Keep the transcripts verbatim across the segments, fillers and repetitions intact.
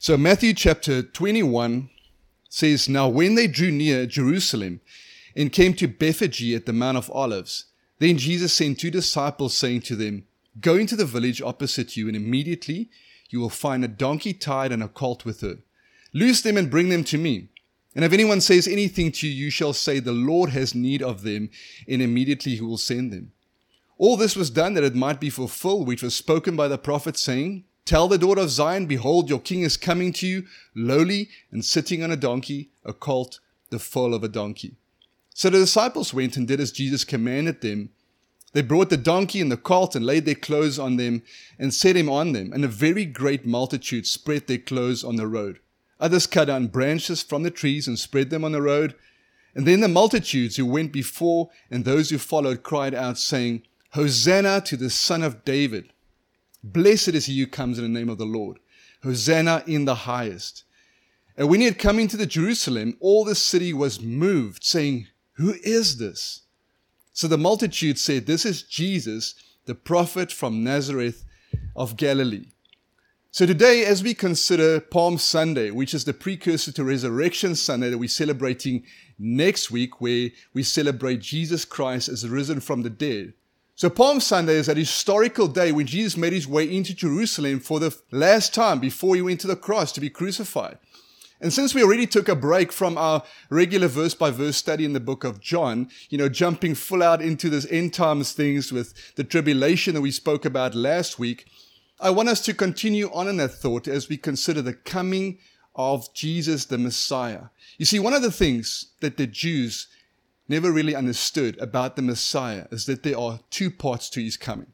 So Matthew chapter twenty-one says, Now when they drew near Jerusalem and came to Bethphage at the Mount of Olives, then Jesus sent two disciples, saying to them, Go into the village opposite you, and immediately you will find a donkey tied and a colt with her. Loose them and bring them to me. And if anyone says anything to you, you shall say, The Lord has need of them, and immediately he will send them. All this was done that it might be fulfilled, which was spoken by the prophet, saying, Tell the daughter of Zion, Behold, your king is coming to you, lowly and sitting on a donkey, a colt, the foal of a donkey. So the disciples went and did as Jesus commanded them. They brought the donkey and the colt and laid their clothes on them and set him on them. And a very great multitude spread their clothes on the road. Others cut down branches from the trees and spread them on the road. And then the multitudes who went before and those who followed cried out, saying, Hosanna to the Son of David. Blessed is he who comes in the name of the Lord. Hosanna in the highest. And when he had come into the Jerusalem, all the city was moved, saying, Who is this? So the multitude said, This is Jesus, the prophet from Nazareth of Galilee. So today, as we consider Palm Sunday, which is the precursor to Resurrection Sunday that we're celebrating next week, where we celebrate Jesus Christ as risen from the dead. So Palm Sunday is that historical day when Jesus made his way into Jerusalem for the last time before he went to the cross to be crucified. And since we already took a break from our regular verse-by-verse study in the book of John, you know, jumping full out into this end times things with the tribulation that we spoke about last week, I want us to continue on in that thought as we consider the coming of Jesus the Messiah. You see, one of the things that the Jews never really understood about the Messiah is that there are two parts to his coming.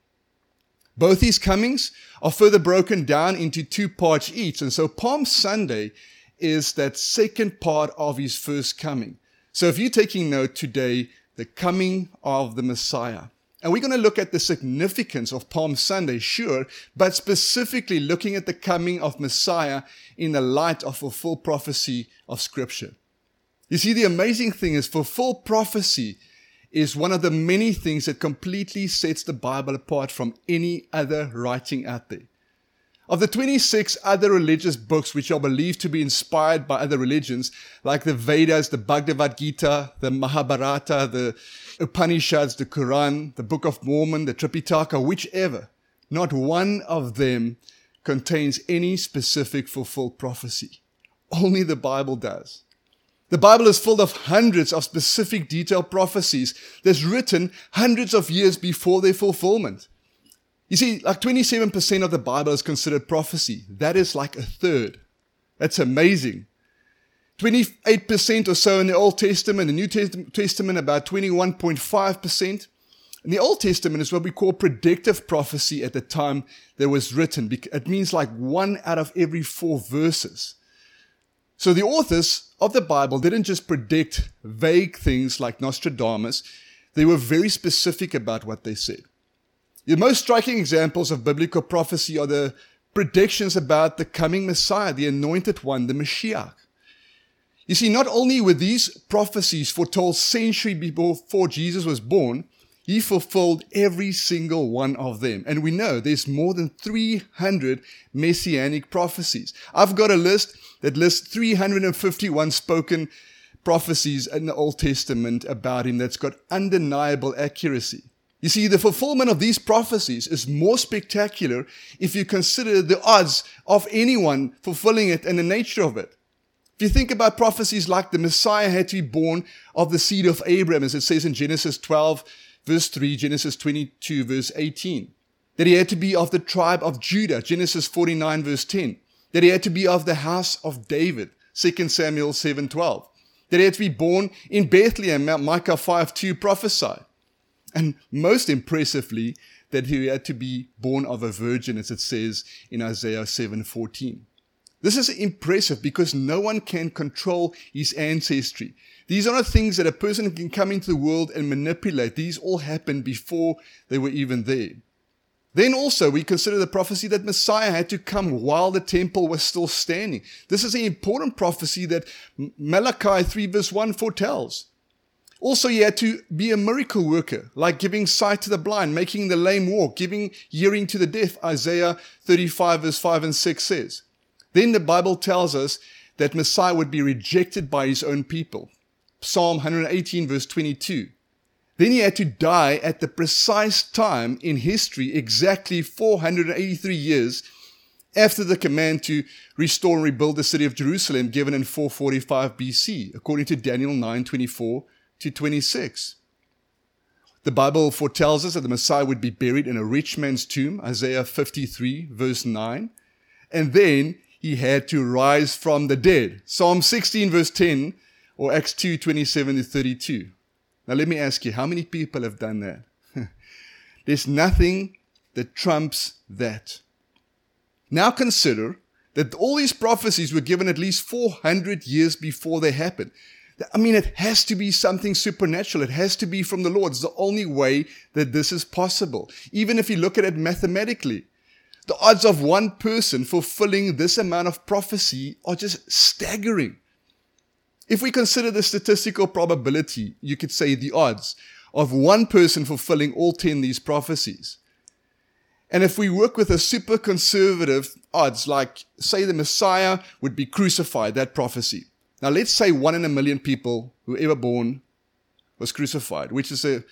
Both his comings are further broken down into two parts each. And so Palm Sunday is that second part of his first coming. So if you're taking note today, the coming of the Messiah. And we're going to look at the significance of Palm Sunday, sure, but specifically looking at the coming of Messiah in the light of fulfilled prophecy of Scripture. You see, the amazing thing is fulfilled prophecy is one of the many things that completely sets the Bible apart from any other writing out there. Of the twenty-six other religious books which are believed to be inspired by other religions, like the Vedas, the Bhagavad Gita, the Mahabharata, the Upanishads, the Quran, the Book of Mormon, the Tripitaka, whichever, not one of them contains any specific fulfilled prophecy. Only the Bible does. The Bible is full of hundreds of specific detailed prophecies that's written hundreds of years before their fulfillment. You see, like twenty-seven percent of the Bible is considered prophecy. That is like a third. That's amazing. twenty-eight percent or so in the Old Testament, the New Testament about twenty-one point five percent. And the Old Testament is what we call predictive prophecy at the time that was written. It means like one out of every four verses. So the authors of the Bible didn't just predict vague things like Nostradamus. They were very specific about what they said. The most striking examples of biblical prophecy are the predictions about the coming Messiah, the anointed one, the Mashiach. You see, not only were these prophecies foretold centuries before Jesus was born, he fulfilled every single one of them. And we know there's more than three hundred messianic prophecies. I've got a list that lists three hundred fifty-one spoken prophecies in the Old Testament about him that's got undeniable accuracy. You see, the fulfillment of these prophecies is more spectacular if you consider the odds of anyone fulfilling it and the nature of it. If you think about prophecies like the Messiah had to be born of the seed of Abraham, as it says in Genesis twelve, verse three, Genesis twenty-two, verse eighteen. That he had to be of the tribe of Judah, Genesis forty-nine, verse ten. That he had to be of the house of David, Second Samuel seven, twelve. That he had to be born in Bethlehem, Micah five, two prophesied. And most impressively, that he had to be born of a virgin, as it says in Isaiah seven, fourteen. This is impressive because no one can control his ancestry. These are not things that a person can come into the world and manipulate. These all happened before they were even there. Then also we consider the prophecy that Messiah had to come while the temple was still standing. This is an important prophecy that Malachi three verse one foretells. Also, he had to be a miracle worker, like giving sight to the blind, making the lame walk, giving hearing to the deaf, Isaiah thirty-five verse five and six says. Then the Bible tells us that Messiah would be rejected by his own people. Psalm one eighteen verse twenty-two. Then he had to die at the precise time in history, exactly four hundred eighty-three years after the command to restore and rebuild the city of Jerusalem given in four forty-five B C, according to Daniel nine twenty-four to twenty-six. The Bible foretells us that the Messiah would be buried in a rich man's tomb, Isaiah fifty-three verse nine, and then he had to rise from the dead, Psalm sixteen verse ten, or Acts two twenty-seven to thirty-two. Now let me ask you, how many people have done that? There's nothing that trumps that. Now consider that all these prophecies were given at least four hundred years before they happened. I mean, it has to be something supernatural. It has to be from the Lord. It's the only way that this is possible. Even if you look at it mathematically, the odds of one person fulfilling this amount of prophecy are just staggering. If we consider the statistical probability, you could say the odds of one person fulfilling all ten of these prophecies. And if we work with a super conservative odds, like say the Messiah would be crucified, that prophecy. Now let's say one in a million people who were ever born was crucified, which is a,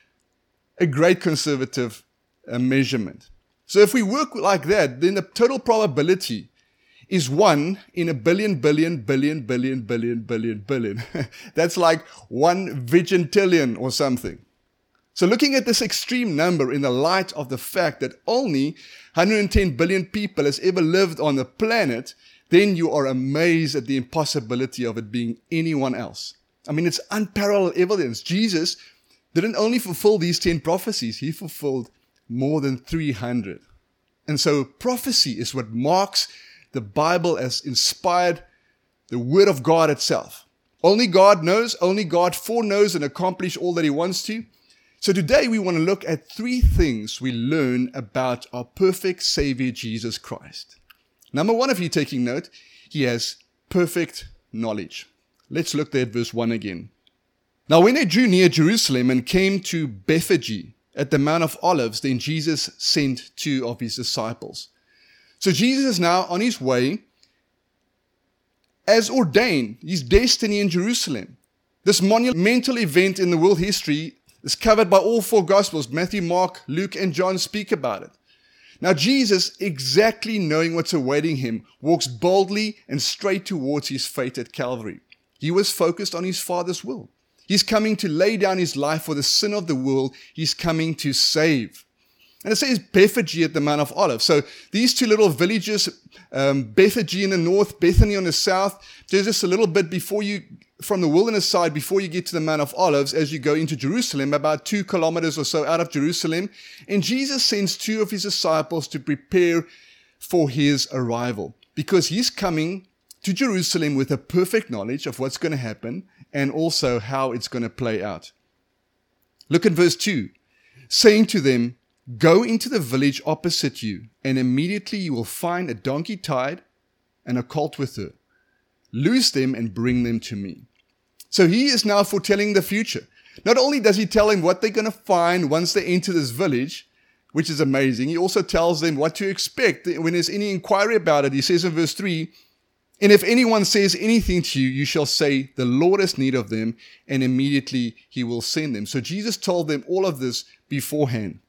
a great conservative uh, measurement. So if we work like that, then the total probability is one in a billion, billion, billion, billion, billion, billion, billion. That's like one vigintillion or something. So looking at this extreme number in the light of the fact that only one hundred ten billion people has ever lived on the planet, then you are amazed at the impossibility of it being anyone else. I mean, it's unparalleled evidence. Jesus didn't only fulfill these ten prophecies, he fulfilled more than three hundred. And so prophecy is what marks the Bible as inspired, the Word of God itself. Only God knows, only God foreknows and accomplishes all that he wants to. So today we want to look at three things we learn about our perfect Savior, Jesus Christ. Number one, if you're taking note, he has perfect knowledge. Let's look there at verse one again. Now when they drew near Jerusalem and came to Bethphage at the Mount of Olives, then Jesus sent two of his disciples. So Jesus is now on his way as ordained, his destiny in Jerusalem. This monumental event in the world history is covered by all four Gospels. Matthew, Mark, Luke, and John speak about it. Now Jesus, exactly knowing what's awaiting him, walks boldly and straight towards his fate at Calvary. He was focused on his Father's will. He's coming to lay down his life for the sin of the world. He's coming to save. And it says Bethphage at the Mount of Olives. So these two little villages, um, Bethphage in the north, Bethany on the south, there's just a little bit before you, from the wilderness side, before you get to the Mount of Olives, as you go into Jerusalem, about two kilometers or so out of Jerusalem. And Jesus sends two of his disciples to prepare for his arrival, because he's coming to Jerusalem with a perfect knowledge of what's going to happen and also how it's going to play out. Look at verse two, saying to them, "Go into the village opposite you, and immediately you will find a donkey tied and a colt with her. Loose them and bring them to me." So he is now foretelling the future. Not only does he tell them what they're going to find once they enter this village, which is amazing, he also tells them what to expect when there's any inquiry about it. He says in verse three, "And if anyone says anything to you, you shall say, 'The Lord has need of them,' and immediately he will send them." So Jesus told them all of this beforehand.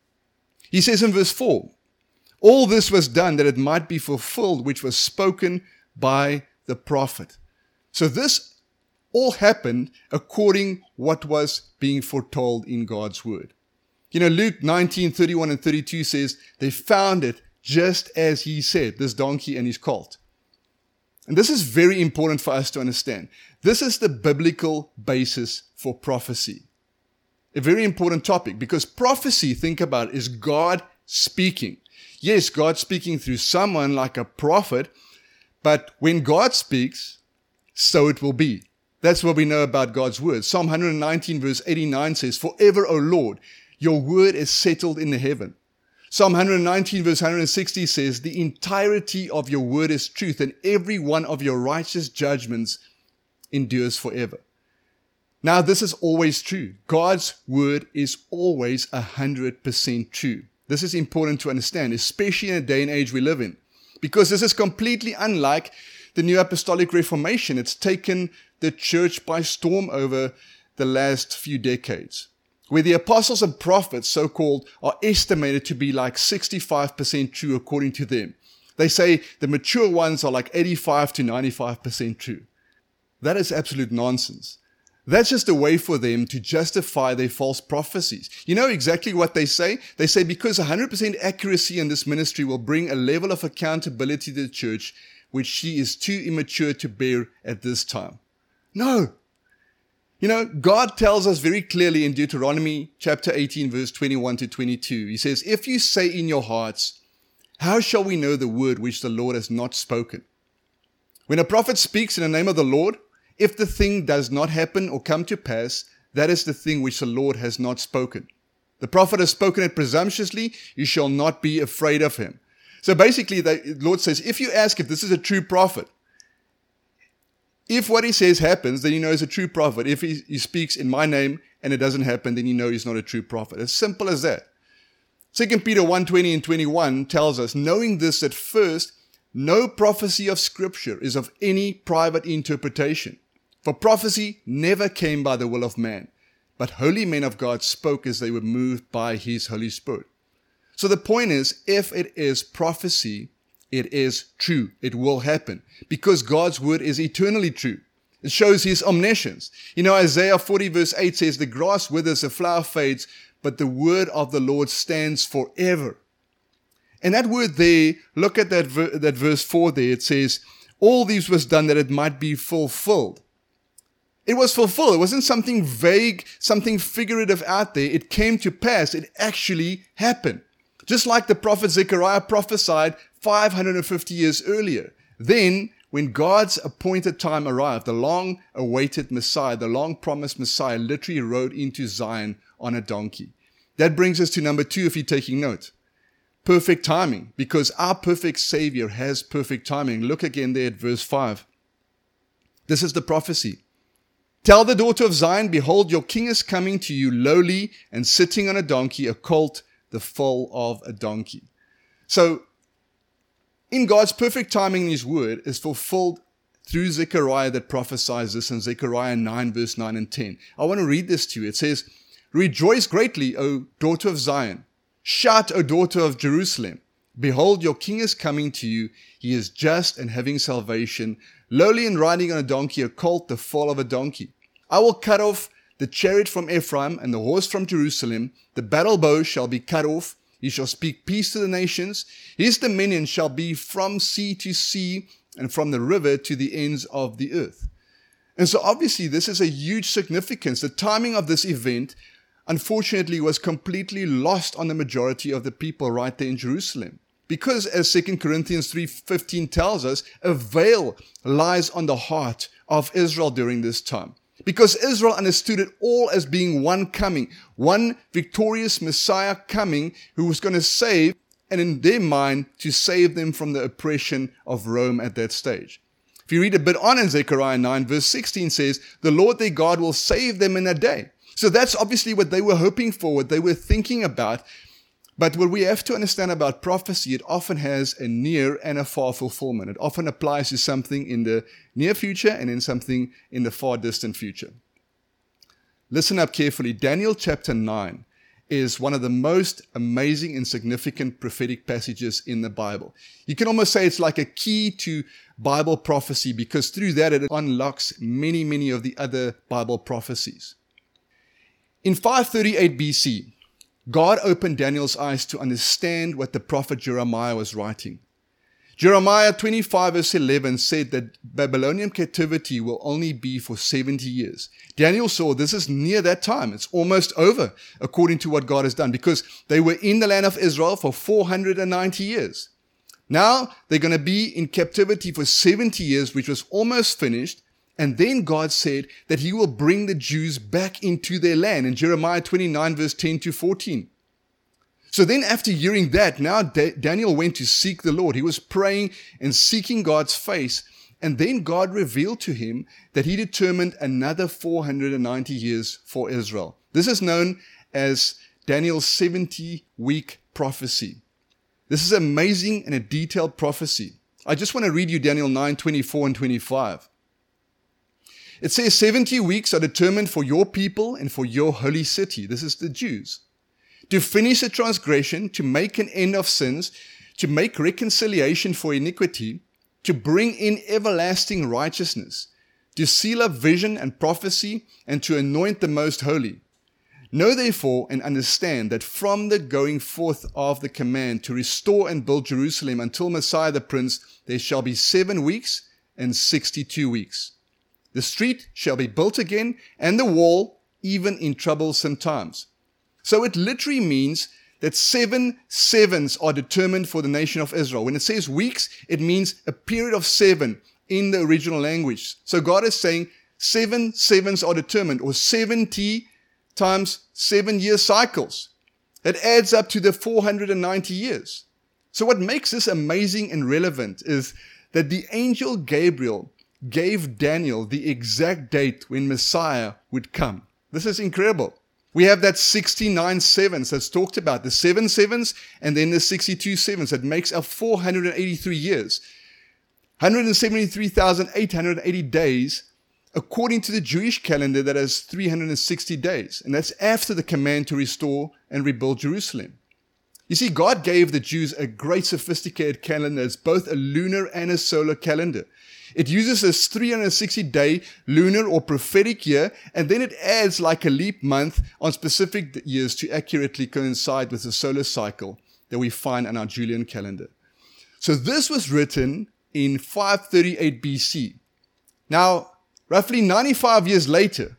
He says in verse four, "All this was done that it might be fulfilled, which was spoken by the prophet." So this all happened according what was being foretold in God's word. You know, Luke nineteen, thirty-one and thirty-two says, they found it just as he said, this donkey and his colt. And this is very important for us to understand. This is the biblical basis for prophecy. A very important topic, because prophecy, think about it, is God speaking. Yes, God speaking through someone like a prophet, but when God speaks, so it will be. That's what we know about God's word. Psalm one nineteen verse eighty-nine says, "Forever, O Lord, your word is settled in the heaven." Psalm one nineteen verse one sixty says, "The entirety of your word is truth, and every one of your righteous judgments endures forever." Now, this is always true. God's word is always one hundred percent true. This is important to understand, especially in the day and age we live in. because this is completely unlike the New Apostolic Reformation. It's taken the church by storm over the last few decades, where the apostles and prophets, so-called, are estimated to be like sixty-five percent true according to them. They say the mature ones are like eighty-five to ninety-five percent true. That is absolute nonsense. That's just a way for them to justify their false prophecies. You know exactly what they say? They say because one hundred percent accuracy in this ministry will bring a level of accountability to the church which she is too immature to bear at this time. No. You know, God tells us very clearly in Deuteronomy chapter eighteen, verse twenty-one to twenty-two. He says, if you say in your hearts, how shall we know the word which the Lord has not spoken? When a prophet speaks in the name of the Lord, if the thing does not happen or come to pass, that is the thing which the Lord has not spoken. The prophet has spoken it presumptuously, you shall not be afraid of him. So basically, the Lord says, if you ask if this is a true prophet, if what he says happens, then you know he's a true prophet. If he, he speaks in my name and it doesn't happen, then you know he's not a true prophet. As simple as that. Second Peter one twenty and twenty-one tells us, knowing this at first, no prophecy of Scripture is of any private interpretation. For prophecy never came by the will of man, but holy men of God spoke as they were moved by his Holy Spirit. So the point is, if it is prophecy, it is true. It will happen because God's word is eternally true. It shows his omniscience. You know, Isaiah forty verse eight says, the grass withers, the flower fades, but the word of the Lord stands forever. And that word there, look at that, ver- that verse four there. It says, all these was done that it might be fulfilled. It was fulfilled. It wasn't something vague, something figurative out there. It came to pass. It actually happened. Just like the prophet Zechariah prophesied five hundred fifty years earlier. Then, when God's appointed time arrived, the long-awaited Messiah, the long-promised Messiah, literally rode into Zion on a donkey. That brings us to number two, if you're taking note. Perfect timing, because our perfect Savior has perfect timing. Look again there at verse five. This is the prophecy. Tell the daughter of Zion, behold, your king is coming to you lowly and sitting on a donkey, a colt, the foal of a donkey. So, in God's perfect timing, his word is fulfilled through Zechariah that prophesies this in Zechariah nine, verse nine and ten. I want to read this to you. It says, rejoice greatly, O daughter of Zion. Shout, O daughter of Jerusalem. Behold, your king is coming to you. He is just and having salvation, lowly and riding on a donkey, a colt, the foal of a donkey. I will cut off the chariot from Ephraim and the horse from Jerusalem. The battle bow shall be cut off. He shall speak peace to the nations. His dominion shall be from sea to sea and from the river to the ends of the earth. And so obviously this is a huge significance. The timing of this event, unfortunately, was completely lost on the majority of the people right there in Jerusalem. Because as Second Corinthians three fifteen tells us, a veil lies on the heart of Israel during this time. Because Israel understood it all as being one coming, one victorious Messiah coming who was going to save, and in their mind, to save them from the oppression of Rome at that stage. If you read a bit on in Zechariah nine, verse sixteen says, the Lord their God will save them in a day. So that's obviously what they were hoping for, what they were thinking about. But what we have to understand about prophecy, it often has a near and a far fulfillment. It often applies to something in the near future and in something in the far distant future. Listen up carefully. Daniel chapter nine is one of the most amazing and significant prophetic passages in the Bible. You can almost say it's like a key to Bible prophecy because through that it unlocks many, many of the other Bible prophecies. In five thirty-eight B C, God opened Daniel's eyes to understand what the prophet Jeremiah was writing. Jeremiah twenty-five verse eleven said that Babylonian captivity will only be for seventy years. Daniel saw this is near that time. It's almost over according to what God has done because they were in the land of Israel for four hundred ninety years. Now they're going to be in captivity for seventy years, which was almost finished. And then God said that he will bring the Jews back into their land in Jeremiah twenty-nine verse ten to fourteen. So then after hearing that, now Da- Daniel went to seek the Lord. He was praying and seeking God's face. And then God revealed to him that he determined another four hundred ninety years for Israel. This is known as Daniel's seventy-week prophecy. This is amazing and a detailed prophecy. I just want to read you Daniel nine, twenty-four and twenty-five. It says, seventy weeks are determined for your people and for your holy city. This is the Jews. To finish a transgression, to make an end of sins, to make reconciliation for iniquity, to bring in everlasting righteousness, to seal up vision and prophecy, and to anoint the most holy. Know therefore and understand that from the going forth of the command to restore and build Jerusalem until Messiah the Prince, there shall be seven weeks and sixty-two weeks. The street shall be built again, and the wall, even in troublesome times. So it literally means that seven sevens are determined for the nation of Israel. When it says weeks, it means a period of seven in the original language. So God is saying seven sevens are determined, or seventy times seven year cycles. It adds up to the four hundred ninety years. So what makes this amazing and relevant is that the angel Gabriel gave Daniel the exact date when Messiah would come. This is incredible. We have that sixty-nine sevens that's talked about, the seven sevens and then the sixty-two sevens. That makes up four hundred eighty-three years. one hundred seventy-three thousand eight hundred eighty days according to the Jewish calendar that has three hundred sixty days. And that's after the command to restore and rebuild Jerusalem. You see, God gave the Jews a great sophisticated calendar. It's both a lunar and a solar calendar. It uses this three hundred sixty day lunar or prophetic year, and then it adds like a leap month on specific years to accurately coincide with the solar cycle that we find on our Julian calendar. So this was written in five thirty-eight B C. Now, roughly ninety-five years later,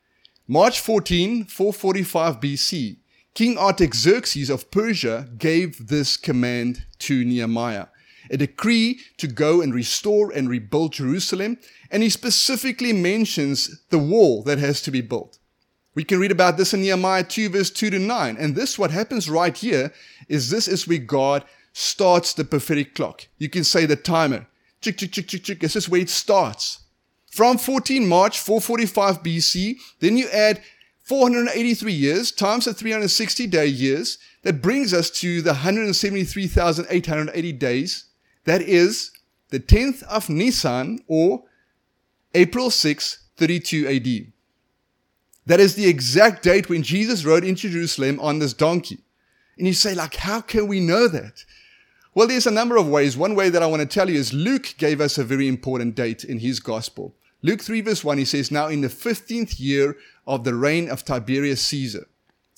March fourteenth, four forty-five B C, King Artaxerxes of Persia gave this command to Nehemiah. A decree to go and restore and rebuild Jerusalem, and he specifically mentions the wall that has to be built. We can read about this in Nehemiah two, verse two to nine, and this, what happens right here, is this is where God starts the prophetic clock. You can say the timer, chick, chick, chick, chick, chick, this is where it starts. From fourteenth March, four forty-five B C, then you add four hundred eighty-three years times the three hundred sixty day years, that brings us to the one hundred seventy-three thousand eight hundred eighty days. That is the tenth of Nisan, or April sixth, thirty-two A D. That is the exact date when Jesus rode into Jerusalem on this donkey. And you say, like, how can we know that? Well, there's a number of ways. One way that I want to tell you is Luke gave us a very important date in his gospel. Luke three verse one, he says, now in the fifteenth year of the reign of Tiberius Caesar.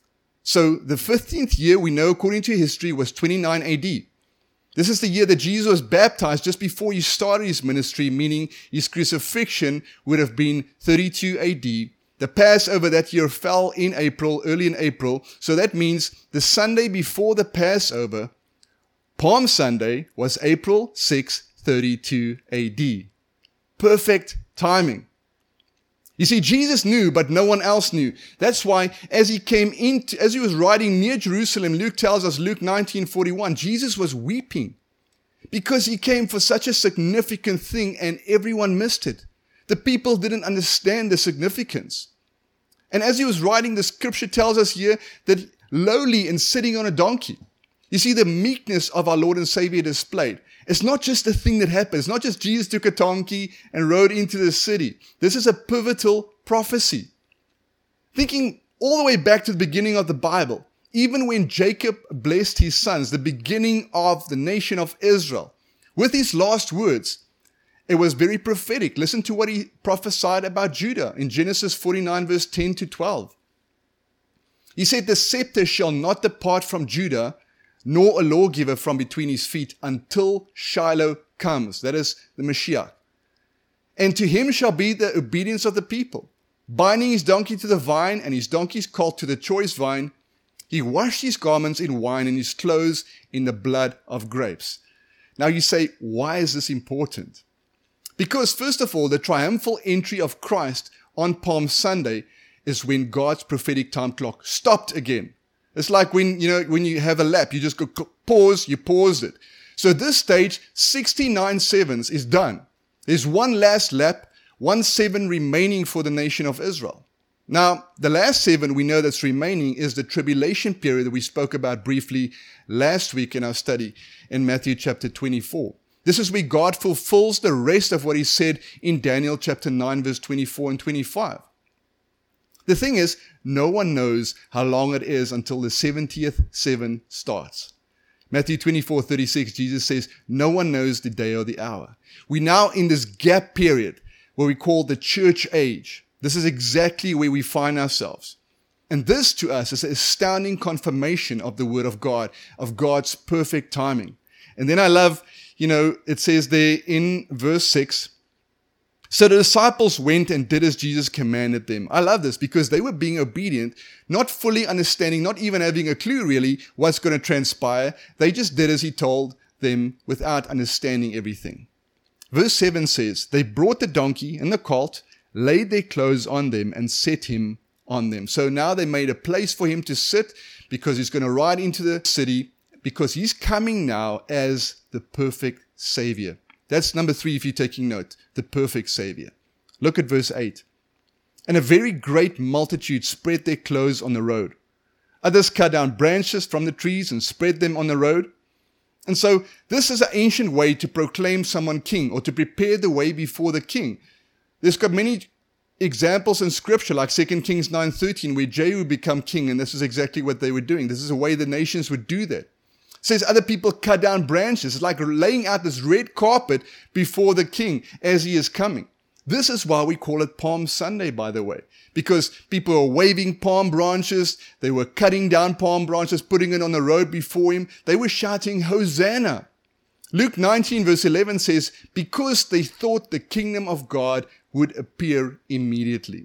So the fifteenth year, we know according to history, was twenty-nine A D. This is the year that Jesus was baptized just before he started his ministry, meaning his crucifixion would have been thirty-two A D. The Passover that year fell in April, early in April. So that means the Sunday before the Passover, Palm Sunday, was April sixth, thirty-two A D. Perfect timing. You see, Jesus knew, but no one else knew. That's why as he came into, as he was riding near Jerusalem, Luke tells us, Luke nineteen forty-one, Jesus was weeping because he came for such a significant thing and everyone missed it. The people didn't understand the significance. And as he was riding, the scripture tells us here that lowly and sitting on a donkey. You see the meekness of our Lord and Savior displayed. It's not just a thing that happened. It's not just Jesus took a donkey and rode into the city. This is a pivotal prophecy. Thinking all the way back to the beginning of the Bible, even when Jacob blessed his sons, the beginning of the nation of Israel, with his last words, it was very prophetic. Listen to what he prophesied about Judah in Genesis forty-nine, verse ten to twelve. He said, the scepter shall not depart from Judah, nor a lawgiver from between his feet, until Shiloh comes. That is the Mashiach. And to him shall be the obedience of the people. Binding his donkey to the vine, and his donkey's colt to the choice vine, he washed his garments in wine, and his clothes in the blood of grapes. Now you say, why is this important? Because first of all, the triumphal entry of Christ on Palm Sunday is when God's prophetic time clock stopped again. It's like when, you know, when you have a lap, you just go pause, you paused it. So at this stage, sixty-nine sevens is done. There's one last lap, one seven remaining for the nation of Israel. Now, the last seven we know that's remaining is the tribulation period that we spoke about briefly last week in our study in Matthew chapter twenty-four. This is where God fulfills the rest of what he said in Daniel chapter nine, verse twenty-four and twenty-five. The thing is, no one knows how long it is until the seventieth seven starts. Matthew twenty-four, thirty-six, Jesus says, no one knows the day or the hour. We're now in this gap period where we call the church age. This is exactly where we find ourselves. And this to us is an astounding confirmation of the word of God, of God's perfect timing. And then I love, you know, it says there in verse six, so the disciples went and did as Jesus commanded them. I love this because they were being obedient, not fully understanding, not even having a clue really what's going to transpire. They just did as he told them without understanding everything. Verse seven says, they brought the donkey and the colt, laid their clothes on them, and set him on them. So now they made a place for him to sit because he's going to ride into the city, because he's coming now as the perfect Savior. That's number three if you're taking note, the perfect Savior. Look at verse eight. And a very great multitude spread their clothes on the road. Others cut down branches from the trees and spread them on the road. And so this is an ancient way to proclaim someone king, or to prepare the way before the king. There's got many examples in scripture, like Second Kings nine thirteen, where Jehu became king, and this is exactly what they were doing. This is a way the nations would do that. It says other people cut down branches. It's like laying out this red carpet before the king as he is coming. This is why we call it Palm Sunday, by the way, because people were waving palm branches. They were cutting down palm branches, putting it on the road before him. They were shouting, Hosanna. Luke nineteen verse eleven says, because they thought the kingdom of God would appear immediately.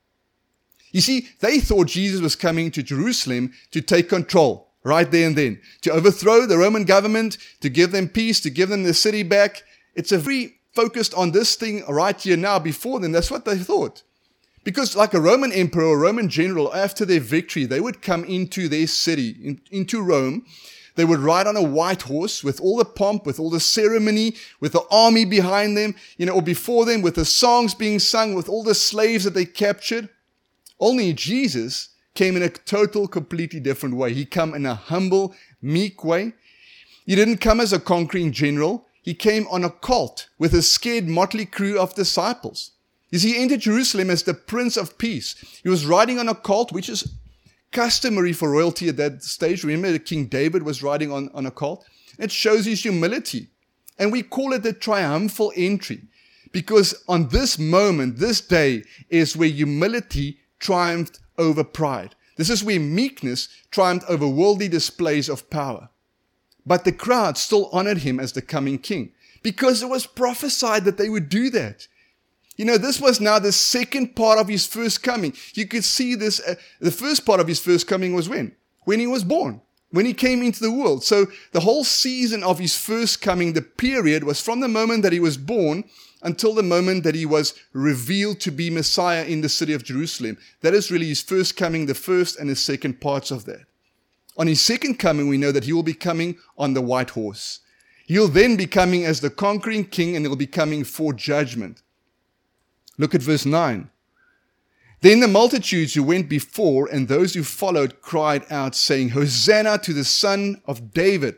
You see, they thought Jesus was coming to Jerusalem to take control right there and then, to overthrow the Roman government, to give them peace, to give them the city back. It's a very focused on this thing right here now before them. That's what they thought. Because like a Roman emperor or Roman general, after their victory, they would come into their city, in, into Rome. They would ride on a white horse with all the pomp, with all the ceremony, with the army behind them, you know, or before them, with the songs being sung, with all the slaves that they captured. Only Jesus came in a total, completely different way. He came in a humble, meek way. He didn't come as a conquering general. He came on a colt with a scared motley crew of disciples. You see, he entered Jerusalem as the Prince of Peace. He was riding on a colt, which is customary for royalty at that stage. Remember, King David was riding on, on a colt. It shows his humility. And we call it the triumphal entry, because on this moment, this day, is where humility triumphed over pride. This is where meekness triumphed over worldly displays of power. But the crowd still honored him as the coming king, because it was prophesied that they would do that. You know, this was now the second part of his first coming. You could see this. Uh, the first part of his first coming was when? When he was born, when he came into the world. So the whole season of his first coming, the period was from the moment that he was born until the moment that he was revealed to be Messiah in the city of Jerusalem. That is really his first coming, the first and the second parts of that. On his second coming, we know that he will be coming on the white horse. He'll then be coming as the conquering king, and he'll be coming for judgment. Look at verse nine. Then the multitudes who went before and those who followed cried out, saying, Hosanna to the Son of David.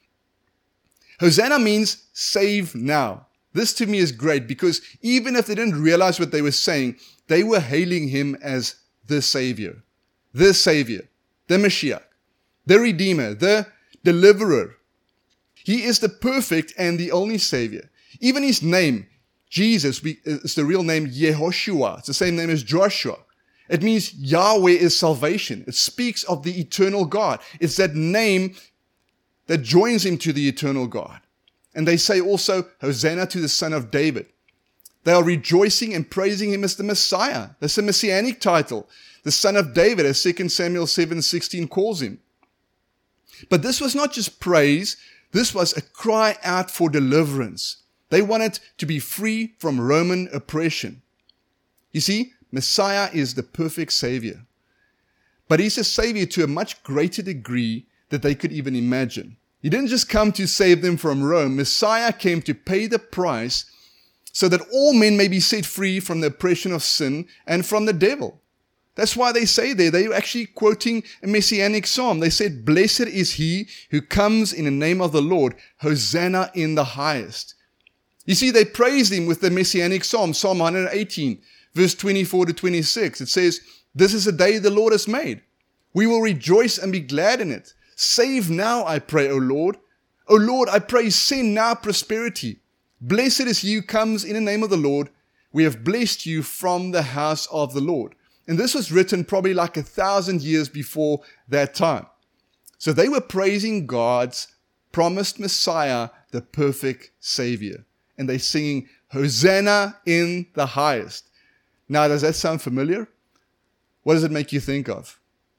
Hosanna means save now. This to me is great, because even if they didn't realize what they were saying, they were hailing him as the Savior, the Savior, the Mashiach, the Redeemer, the Deliverer. He is the perfect and the only Savior. Even his name, Jesus, is the real name Yehoshua. It's the same name as Joshua. It means Yahweh is salvation. It speaks of the eternal God. It's that name that joins him to the eternal God. And they say also, Hosanna to the Son of David. They are rejoicing and praising him as the Messiah. That's a messianic title. The Son of David, as Second Samuel seven sixteen calls him. But this was not just praise. This was a cry out for deliverance. They wanted to be free from Roman oppression. You see, Messiah is the perfect Savior. But he's a Savior to a much greater degree than they could even imagine. He didn't just come to save them from Rome. Messiah came to pay the price so that all men may be set free from the oppression of sin and from the devil. That's why they say there, they were actually quoting a messianic psalm. They said, "Blessed is he who comes in the name of the Lord, Hosanna in the highest." You see, they praised him with the messianic psalm, Psalm one eighteen, verse twenty-four to twenty-six. It says, "This is a day the Lord has made. We will rejoice and be glad in it. Save now, I pray, O Lord. O Lord, I pray, send now prosperity. Blessed is he who comes in the name of the Lord. We have blessed you from the house of the Lord." And this was written probably like a thousand years before that time. So they were praising God's promised Messiah, the perfect Savior. And they're singing, "Hosanna in the highest." Now, does that sound familiar? What does it make you think of?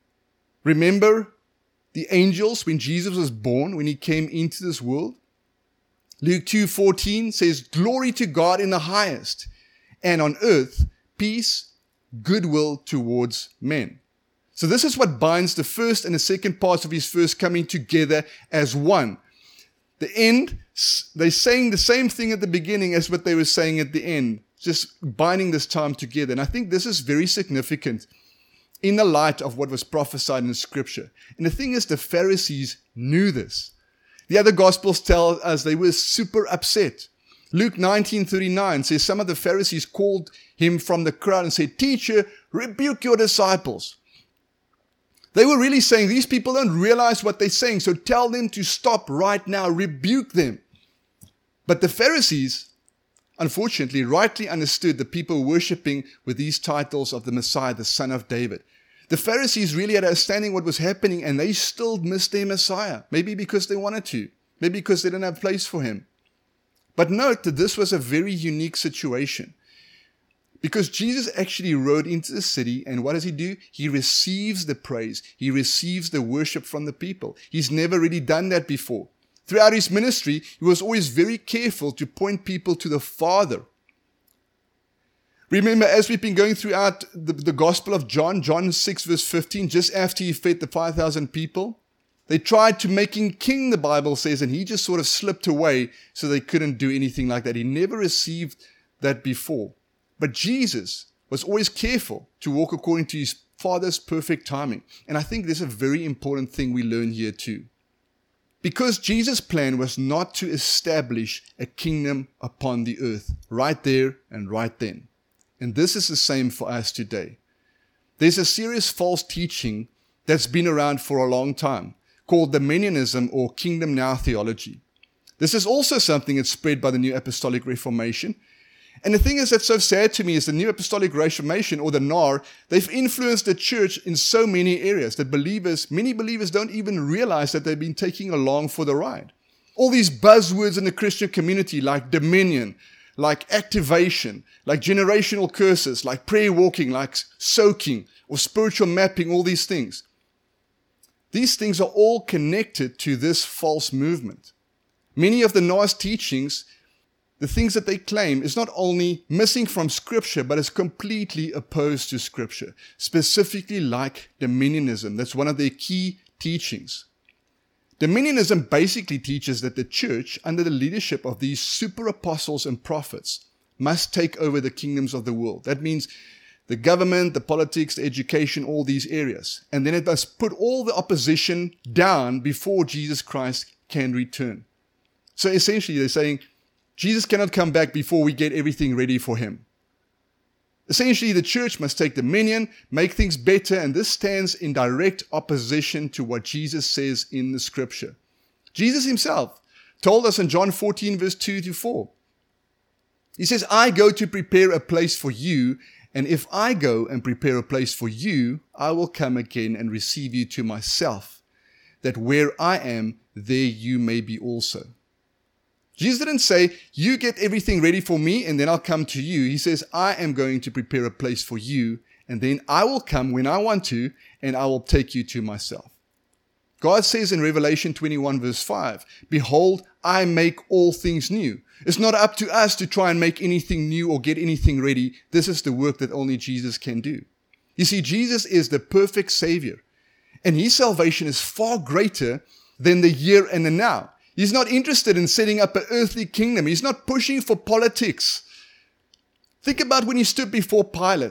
Remember the angels when Jesus was born, when he came into this world? Luke two fourteen says, "Glory to God in the highest, and on earth peace, goodwill towards men." So this is what binds the first and the second parts of his first coming together as one. The end, they're saying the same thing at the beginning as what they were saying at the end, just binding this time together. And I think this is very significant in the light of what was prophesied in Scripture. And the thing is, the Pharisees knew this. The other Gospels tell us they were super upset. Luke nineteen thirty-nine says some of the Pharisees called him from the crowd and said, "Teacher, rebuke your disciples." They were really saying, these people don't realize what they're saying, so tell them to stop right now, rebuke them. But the Pharisees, unfortunately, rightly understood the people worshipping with these titles of the Messiah, the Son of David. The Pharisees really had understanding what was happening, and they still missed their Messiah. Maybe because they wanted to. Maybe because they didn't have place for him. But note that this was a very unique situation. Because Jesus actually rode into the city, and what does he do? He receives the praise. He receives the worship from the people. He's never really done that before. Throughout his ministry, he was always very careful to point people to the Father. Remember, as we've been going throughout the, the Gospel of John, John six verse fifteen, just after he fed the five thousand people, they tried to make him king, the Bible says, and he just sort of slipped away so they couldn't do anything like that. He never received that before. But Jesus was always careful to walk according to his Father's perfect timing. And I think there's a very important thing we learn here too. Because Jesus' plan was not to establish a kingdom upon the earth, right there and right then. And this is the same for us today. There's a serious false teaching that's been around for a long time, called dominionism or kingdom now theology. This is also something that's spread by the New Apostolic Reformation. And the thing is that's so sad to me is the New Apostolic Reformation, or the N A R, they've influenced the church in so many areas that believers, many believers don't even realize that they've been taking along for the ride. All these buzzwords in the Christian community like dominion, like activation, like generational curses, like prayer walking, like soaking, or spiritual mapping, all these things. These things are all connected to this false movement. Many of the N A R's teachings, the things that they claim, is not only missing from Scripture, but is completely opposed to Scripture, specifically like dominionism. That's one of their key teachings. Dominionism basically teaches that the church, under the leadership of these super apostles and prophets, must take over the kingdoms of the world. That means the government, the politics, the education, all these areas. And then it must put all the opposition down before Jesus Christ can return. So essentially they're saying, Jesus cannot come back before we get everything ready for him. Essentially, the church must take dominion, make things better, and this stands in direct opposition to what Jesus says in the Scripture. Jesus himself told us in John fourteen, verse two to four. He says, "I go to prepare a place for you, and if I go and prepare a place for you, I will come again and receive you to myself, that where I am, there you may be also." Jesus didn't say, you get everything ready for me and then I'll come to you. He says, I am going to prepare a place for you and then I will come when I want to and I will take you to myself. God says in Revelation twenty-one verse five, "Behold, I make all things new." It's not up to us to try and make anything new or get anything ready. This is the work that only Jesus can do. You see, Jesus is the perfect Savior and his salvation is far greater than the here and the now. He's not interested in setting up an earthly kingdom. He's not pushing for politics. Think about when he stood before Pilate.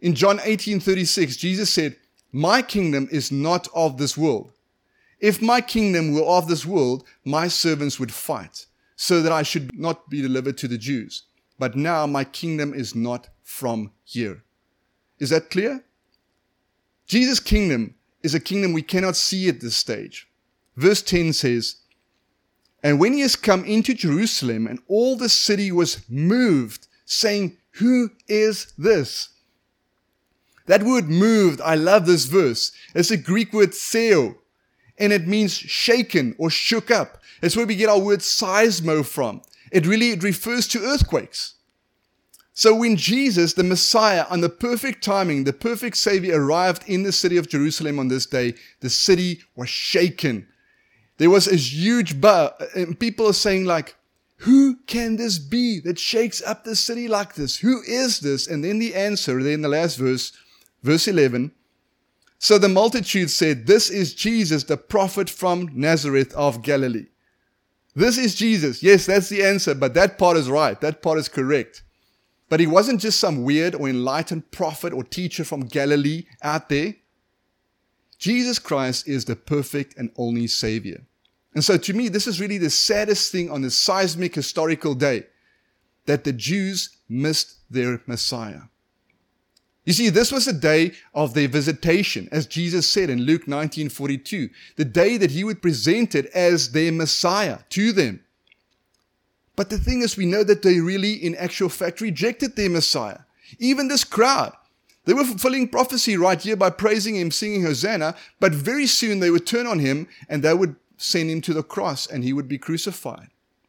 In John eighteen thirty-six, Jesus said, "My kingdom is not of this world. If my kingdom were of this world, my servants would fight, so that I should not be delivered to the Jews. But now my kingdom is not from here." Is that clear? Jesus' kingdom is a kingdom we cannot see at this stage. Verse ten says, "And when he has come into Jerusalem, and all the city was moved, saying, 'Who is this?'" That word moved, I love this verse. It's a Greek word theo, and it means shaken or shook up. That's where we get our word seismo from. It really it refers to earthquakes. So when Jesus, the Messiah, on the perfect timing, the perfect Savior, arrived in the city of Jerusalem on this day, the city was shaken. There was a huge buzz, and people are saying like, "Who can this be that shakes up the city like this? Who is this?" And then the answer, there in the last verse, verse eleven, "So the multitude said, 'This is Jesus, the prophet from Nazareth of Galilee.'" This is Jesus. Yes, that's the answer, but that part is right. That part is correct. But he wasn't just some weird or enlightened prophet or teacher from Galilee out there. Jesus Christ is the perfect and only Savior. And so to me, this is really the saddest thing on this seismic historical day, that the Jews missed their Messiah. You see, this was the day of their visitation, as Jesus said in Luke nineteen forty-two, the day that he would present it as their Messiah to them. But the thing is, we know that they really, in actual fact, rejected their Messiah. Even this crowd, they were fulfilling prophecy right here by praising him, singing Hosanna, but very soon they would turn on him and they would send him to the cross and he would be crucified.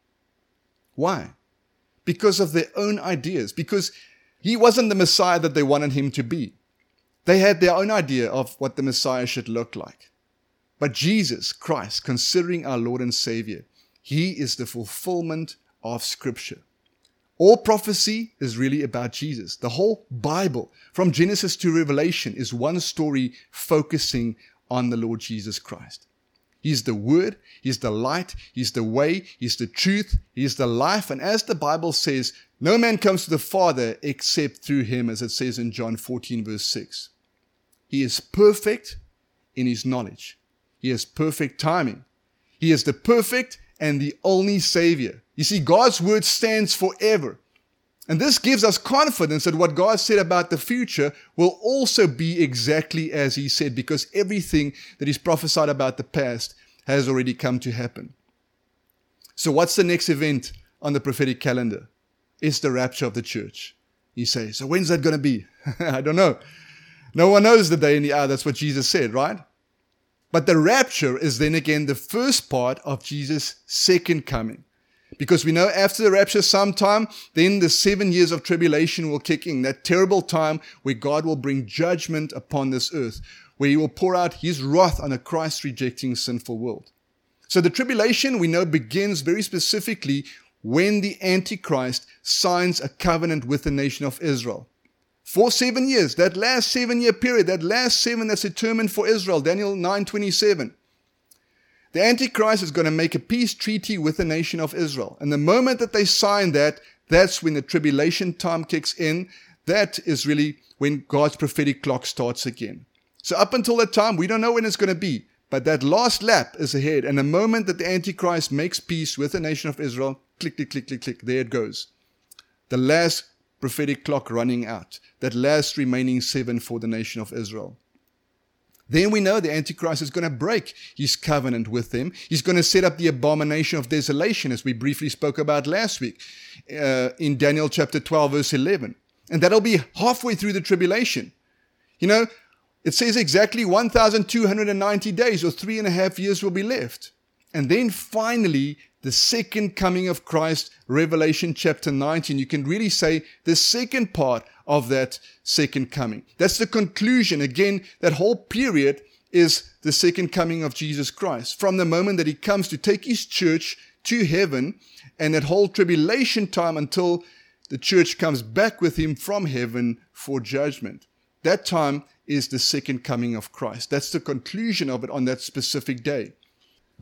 Why? Because of their own ideas, because he wasn't the Messiah that they wanted him to be. They had their own idea of what the Messiah should look like. But Jesus Christ, considering our Lord and Savior, he is the fulfillment of Scripture. All prophecy is really about Jesus. The whole Bible, from Genesis to Revelation, is one story focusing on the Lord Jesus Christ. He's the Word, He's the light, He's the way, He's the truth, He's the life. And as the Bible says, no man comes to the Father except through Him, as it says in John fourteen verse six. He is perfect in His knowledge. He has perfect timing. He is the perfect and the only Savior. You see, God's Word stands forever. And this gives us confidence that what God said about the future will also be exactly as He said, because everything that He's prophesied about the past has already come to happen. So what's the next event on the prophetic calendar? It's the rapture of the church. You say, so when's that going to be? I don't know. No one knows the day and the hour. That's what Jesus said, right? But the rapture is then again the first part of Jesus' second coming. Because we know after the rapture sometime, then the seven years of tribulation will kick in. That terrible time where God will bring judgment upon this earth, where He will pour out His wrath on a Christ-rejecting sinful world. So the tribulation, we know, begins very specifically when the Antichrist signs a covenant with the nation of Israel. For seven years, that last seven-year period, that last seven that's determined for Israel, Daniel nine twenty-seven. The Antichrist is going to make a peace treaty with the nation of Israel. And the moment that they sign that, that's when the tribulation time kicks in. That is really when God's prophetic clock starts again. So up until that time, we don't know when it's going to be. But that last lap is ahead. And the moment that the Antichrist makes peace with the nation of Israel, click, click, click, click, click, there it goes. The last prophetic clock running out. That last remaining seven for the nation of Israel. Then we know the Antichrist is going to break his covenant with them. He's going to set up the abomination of desolation, as we briefly spoke about last week uh, in Daniel chapter twelve, verse eleven. And that'll be halfway through the tribulation. You know, it says exactly one thousand two hundred ninety days, or three and a half years will be left. And then finally, the second coming of Christ, Revelation chapter nineteen. You can really say the second part of that second coming. That's the conclusion. Again, that whole period is the second coming of Jesus Christ. From the moment that He comes to take His church to heaven, and that whole tribulation time until the church comes back with Him from heaven for judgment. That time is the second coming of Christ. That's the conclusion of it on that specific day.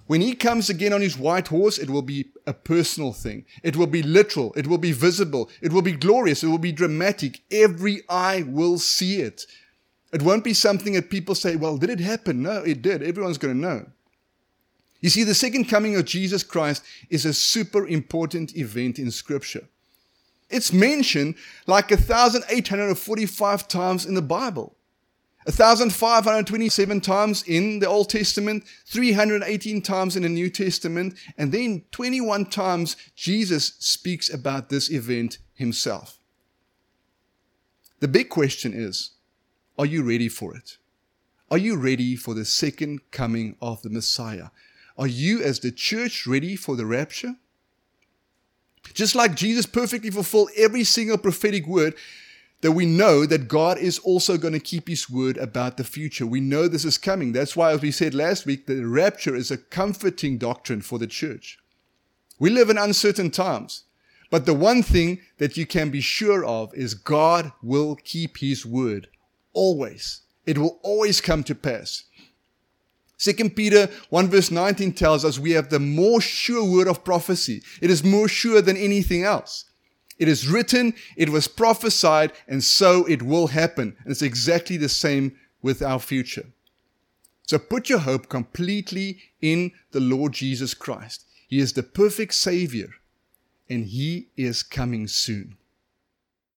When he comes again on his white horse, it will be a personal thing. It will be literal. It will be visible. It will be glorious. It will be dramatic. Every eye will see it. It won't be something that people say, well, did it happen? No, it did. Everyone's going to know. You see, the second coming of Jesus Christ is a super important event in Scripture. It's mentioned like one thousand eight hundred forty-five times in the Bible. one thousand five hundred twenty-seven times in the Old Testament, three hundred eighteen times in the New Testament, and then twenty-one times Jesus speaks about this event himself. The big question is, are you ready for it? Are you ready for the second coming of the Messiah? Are you, as the church, ready for the rapture? Just like Jesus perfectly fulfilled every single prophetic word, that we know that God is also going to keep his word about the future. We know this is coming. That's why, as we said last week, the rapture is a comforting doctrine for the church. We live in uncertain times, but the one thing that you can be sure of is God will keep his word always. It will always come to pass. Second Peter one verse nineteen tells us we have the more sure word of prophecy. It is more sure than anything else. It is written, it was prophesied, and so it will happen. And it's exactly the same with our future. So put your hope completely in the Lord Jesus Christ. He is the perfect Savior, and he is coming soon.